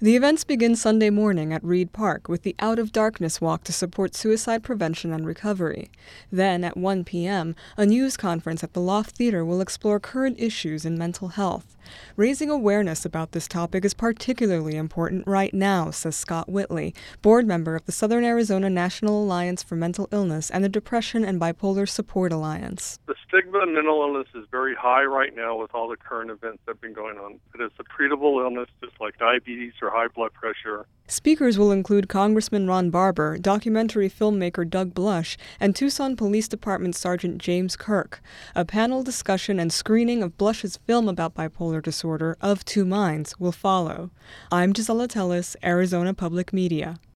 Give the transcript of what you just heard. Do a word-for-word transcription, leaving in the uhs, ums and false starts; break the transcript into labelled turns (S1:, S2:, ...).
S1: The events begin Sunday morning at Reed Park with the Out of Darkness Walk to support suicide prevention and recovery. Then, at one p.m., a news conference at the Loft Theater will explore current issues in mental health. Raising awareness about this topic is particularly important right now, says Scott Whitley, board member of the Southern Arizona National Alliance for Mental Illness and the Depression and Bipolar Support Alliance.
S2: The stigma of mental illness is very high right now with all the current events that have been going on. It is a treatable illness just like diabetes or high blood pressure.
S1: Speakers will include Congressman Ron Barber, documentary filmmaker Doug Blush, and Tucson Police Department Sergeant James Kirk. A panel discussion and screening of Blush's film about bipolar disorder, Of Two Minds, will follow. I'm Gisela Tellis, Arizona Public Media.